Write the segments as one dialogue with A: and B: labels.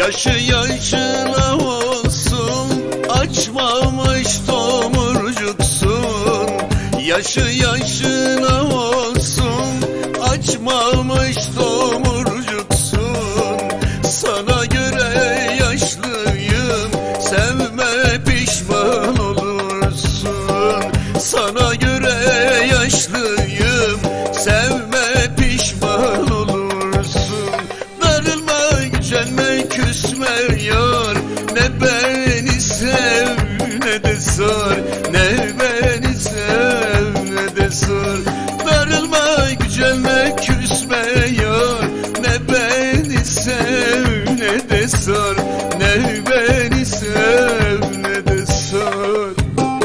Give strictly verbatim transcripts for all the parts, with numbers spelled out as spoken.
A: Yaşı yaşına olsun, açmamış tomurcuksun. Yaşı yaşına olsun, açmamış tomurcuksun. Sana göre yaşlıyım, sevme pişman olursun. Sana göre yaşlıyım, sevme pişman olursun. Darılma, gücenme, küsme yar, ne beni sev ne de sar, ne beni sev ne de sar. Darılma, gücenme, küsme yar, ne beni sev ne de sar, ne beni sev ne de sar.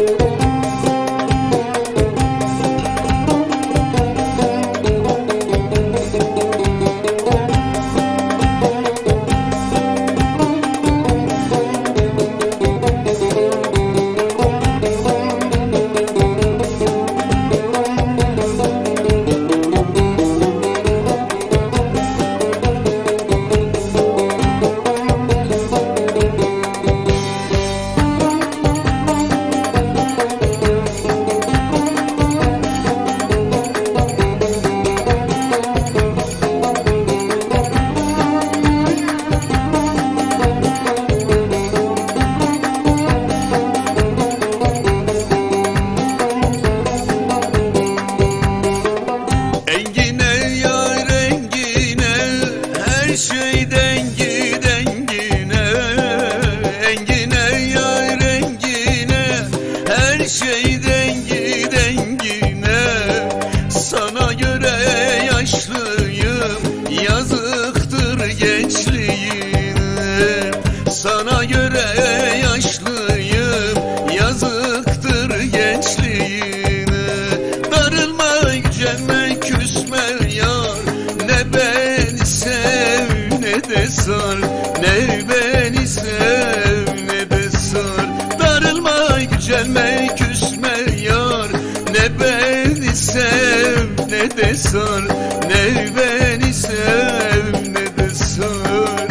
A: Her şey dengi dengine, engine ya rengine, her şey dengi dengine. Sana göre yaşlıyım, yazıktır gençliğine. Sana göre yaşlıyım, yazıktır gençliğine. Darılma, gücenme, küsme yar, ne beni sev ne de sar, ne beni sev ne de sar. Darılma, gücenme, küsme yar, ne beni sev ne de sar, ne beni sev ne de sar.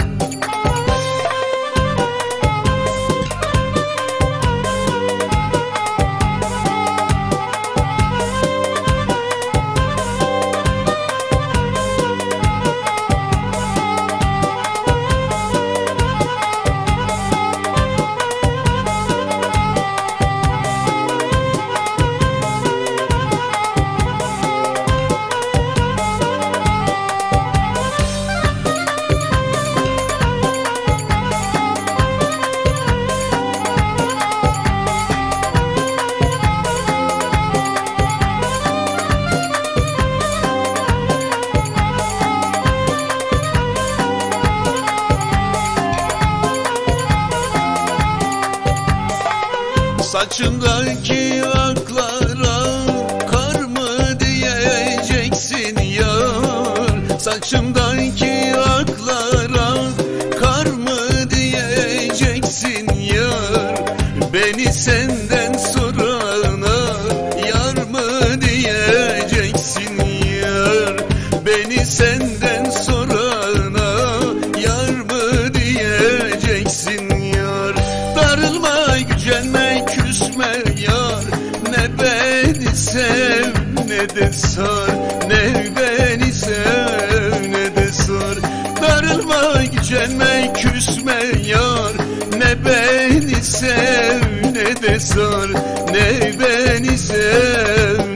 A: Saçındaki aklara kar mı diyeceksin yar? Saçımdaki aklara kar mı diyeceksin yar? Beni senden sorana yar mı diyeceksin yar? Beni senden sorana yar mı diyeceksin yar? Darılma, gücenme, küsme yar, ne beni sev ne de sar, ne beni sev ne de sar. Darılma, gücenme, küsme yar, ne beni sev ne de sar, ne beni sev